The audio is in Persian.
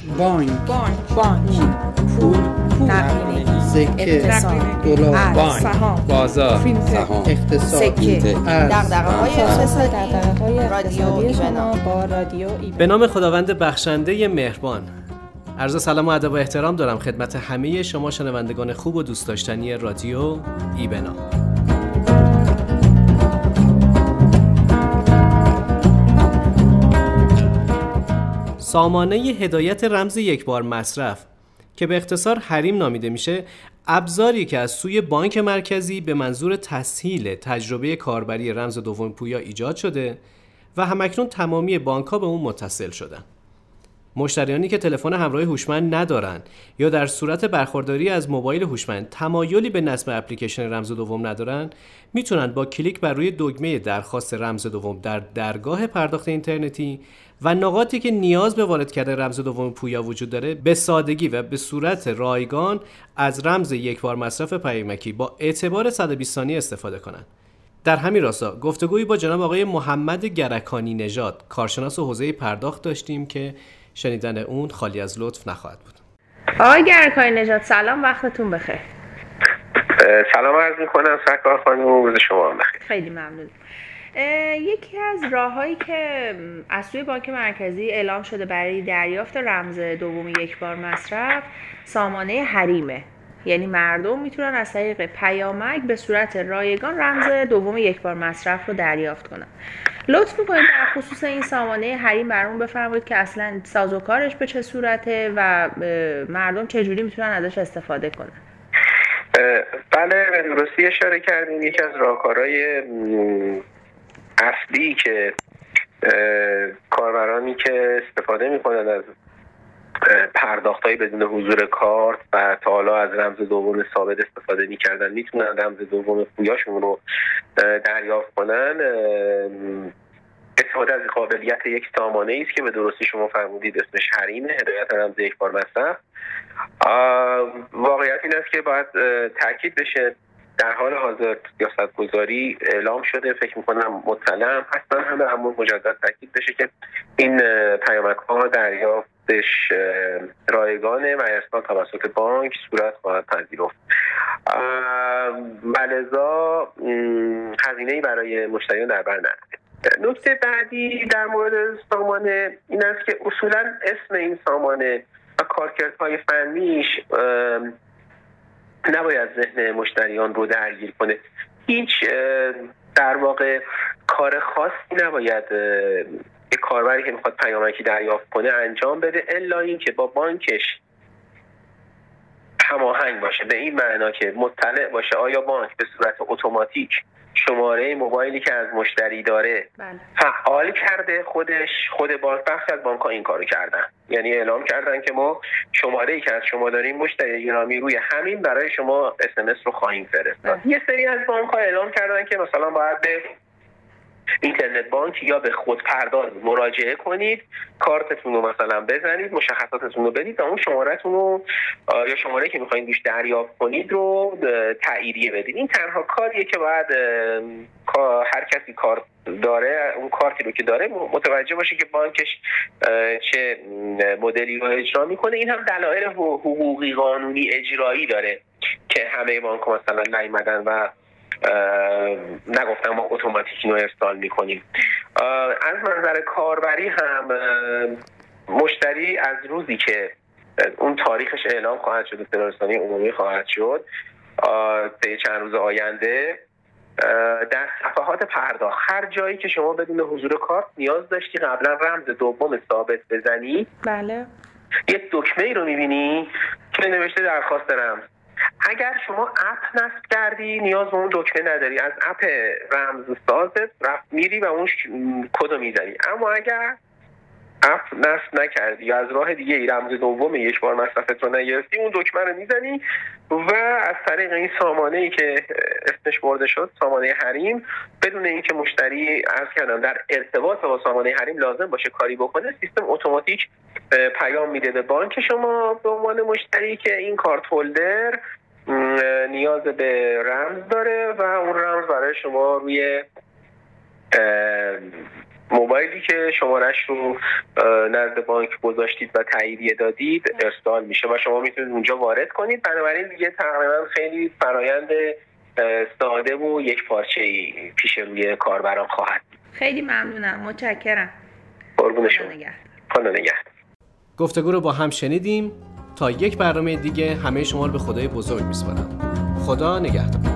بانک پول نقدینگی سکه دلار سهام بازار اقتصاد سکه دغدغه‌های دغدغه‌های اقتصادی شما با رادیو ایبنا. به نام خداوند بخشنده مهربان. عرض سلام و ادب و احترام دارم خدمت همه شما شنوندگان خوب و دوست داشتنی رادیو ایبنا. سامانه هدایت رمز یکبار مصرف که به اختصار حریم نامیده میشه، ابزاری که از سوی بانک مرکزی به منظور تسهیل تجربه کاربری رمز دوم پویا ایجاد شده و همکنون تمامی بانک‌ها به اون متصل شدن. مشتریانی که تلفن همراه هوشمند ندارن یا در صورت برخورداری از موبایل هوشمند تمایلی به نصب اپلیکیشن رمز دوم ندارن، میتونن با کلیک بر روی دکمه درخواست رمز دوم در درگاه پرداخت اینترنتی و نقاطی که نیاز به وارد کردن رمز دوم پویا وجود داره به سادگی و به صورت رایگان از رمز یکبار مصرف پیامکی با اعتبار 120 ثانیه استفاده کنند. در همین راستا گفتگویی با جناب آقای محمد گرکانی نژاد، کارشناس حوزه پرداخت داشتیم که شنیدن اون خالی از لطف نخواهد بود. آقای گرکانی نژاد سلام، وقتتون بخیر. سلام عرض میکنم سرکار خانم، روز شما بخیر. خیلی ممنون. یکی از راههایی که از سوی بانک مرکزی اعلام شده برای دریافت رمز دوم یکبار مصرف سامانه حریمه، یعنی مردم میتونن از طریق پیامک به صورت رایگان رمز دوم یکبار مصرف رو دریافت کنن. لطف میکنید در خصوص این سامانه حریم برامون بفرمایید که اصلا سازوکارش به چه صورته و مردم چجوری میتونن ازش استفاده کنن. بله، به درستی اشاره کردیم. یکی از راهکارهای اصلی که کاربرانی که استفاده میکنن از پرداخت‌های بدون حضور کارت و تا حالا از رمز دوم ثابت استفاده می‌کردن میتونن رمز دوم پویاشون رو دریافت کنن. استفاده از قابلیت یک سامانه است که به درستی شما فرمودید اسمش حریمه، هدایت رمز یکبار مصرف. واقعیت این است که باید تاکید بشه در حال حاضر سیاست‌گذاری اعلام شده، فکر می‌کنم مطلع هستن همه، اما مجدد تاکید بشه که این پیامک‌ها دریافتش رایگانه و ارسال توسط بانک صورت خواهد پذیرفت. لذا هزینه‌ای برای مشتریان در بر نرفته. نکته بعدی در مورد سامانه این است که اصولاً اسم این سامانه و کارکردهای فنیش نباید ذهن مشتریان رو درگیر کنه. هیچ در واقع کار خاصی نباید یک کاربری که میخواد پیامکی دریافت کنه انجام بده الا این که با بانکش هماهنگ باشه، به این معنا که مطلع باشه آیا بانک به صورت اتوماتیک شماره موبایلی که از مشتری داره فعال کرده. خود بانک، بخش از بانک‌ها این کارو کردن، یعنی اعلام کردن که ما شماره‌ای که از شما داریم مشتری گرامی روی همین برای شما SMS رو خواهیم فرستاد. یه سری از بانک‌ها اعلام کردن که مثلا باید به اینترنت بانک یا به خودپرداز مراجعه کنید، کارتتون رو مثلا بزنید، مشخصاتتون رو بدید و اون شماره‌تون رو یا شماره‌ای که می‌خواید روش دریافت کنید رو تاییدیه بدید. این تنها کاریه که باید هر کسی کارت داره اون کارتی رو که داره متوجه باشه که بانکش چه مدلی رو اجرا میکنه. این هم دلایل حقوقی قانونی اجرایی داره که همه بانک‌ها مثلا نیومدن و نگفتم ما اتوماتیک اینو ارسال میکنیم. از منظر کاربری هم مشتری از روزی که اون تاریخش اعلام خواهد شد، اطلاع‌رسانی عمومی خواهد شد طی چند روز آینده، در صفحات پرداخت هر جایی که شما بدون حضور کارت نیاز داشتی قبلا رمز دوم ثابت بزنی، بله، یک دکمه‌ای رو می‌بینی که نوشته درخواست رمز. اگر شما اپ نصب کردی نیاز به اون دکمه نداری، از اپ رمز سازت رفت میری و اون کدو میزنی. اما اگر اپ نصب نکردی یا از راه دیگه رمز دوم یکبار مصرفت رو نگرفتی، اون دکمه رو میزنی و از طریق این سامانه‌ای که اسمش برده شد، سامانه حریم، بدون اینکه مشتری عرض کردم در ارتباط با سامانه حریم لازم باشه کاری بکنه، سیستم اتوماتیک پیام میده به بانک شما به عنوان مشتری که این کارت هولدر نیاز به رمز داره و اون رمز برای شما روی موبایلی که شمارش رو نزد بانک گذاشتید و تاییدیه دادید ارسال میشه و شما میتونید اونجا وارد کنید. بنابراین دیگه تقریبا خیلی فرایند ساده و یک پارچه‌ای پیش روی کاربران خواهد. خیلی ممنونم، متشکرم. قربون شما. خدا نگهدار. گفتگو رو با هم شنیدیم. تا یک برنامه دیگه همه شما رو به خدای بزرگ میسپارم. خدا نگهدار.